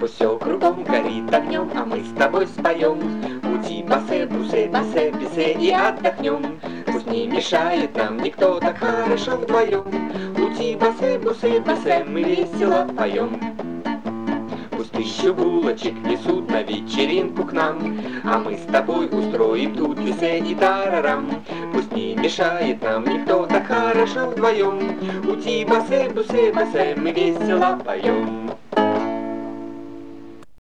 Пусть все кругом горит огнем, а мы с тобой споем. Ути, басе, бусе, басе, бисе и отдохнем. Пусть не мешает нам никто, так хорошо вдвоем. Ути, басе, бусе, басе, мы весело поем. Пусть 1000 булочек несут на вечеринку к нам, а мы с тобой устроим тут весе и тарарам. Пусть не мешает нам никто, так хорошо вдвоем. Ути, басе, бусе, басе, мы весело поем.